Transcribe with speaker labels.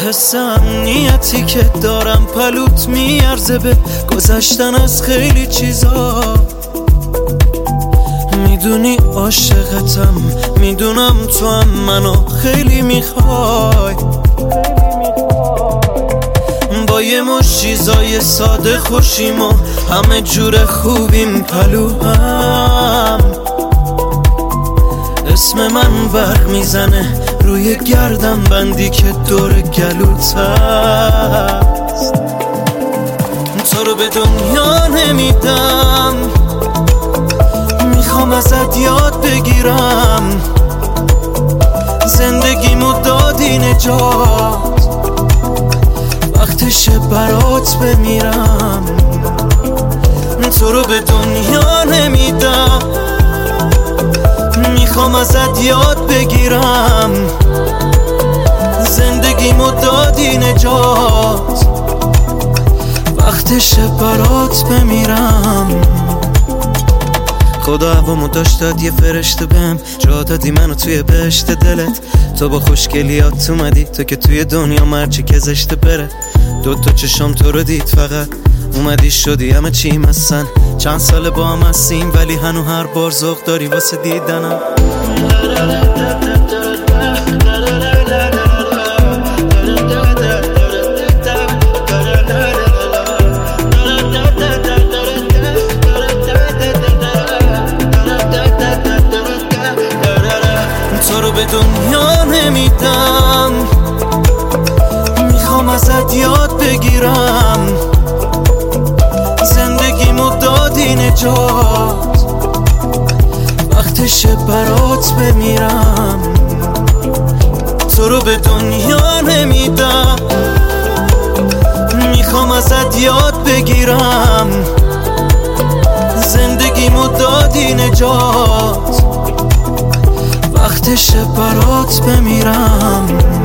Speaker 1: حس امنیتی که دارم پلوت میارزه به گذشتن از خیلی چیزا. میدونی عاشقتم، میدونم تو هم منو خیلی میخوای. با یه مش چیزای ساده خوشیم و همه جور خوبیم پلوهم. اسم من برق میزنه روی گردن بندی که دور گلوت هست. تو رو به دنیا نمیدم، میخوام ازت یاد بگیرم. زندگیمو دادی نجات، وقتشه برات بمیرم. تو رو به دنیا نمیدم، میخوام ازت یاد بگیرم. زندگیمو دادی نجات، وقتشه برات بمیرم. خدا هوامو داشت داد یه فرشته بهم، جا دادی منو توی بهشت دلت. تو با خوشگلیات اومدی، تو که توی دنیا مرچی که زشته بره. دوتا چشام تو رو دید فقط اومدی شدی همه چی هستن. چند ساله با هم هستیم ولی هنو هر بار ذوق داری واسه دیدنم. تو رو به دنیا نمیدم، میخوام ازت یاد بگیرم. زندگیمو دادی نجات، وقتشه برات بمیرم. تو رو به دنیا نمیدم، میخوام ازت یاد بگیرم. زندگیمو دادی نجات، وقتشه برات بمیرم.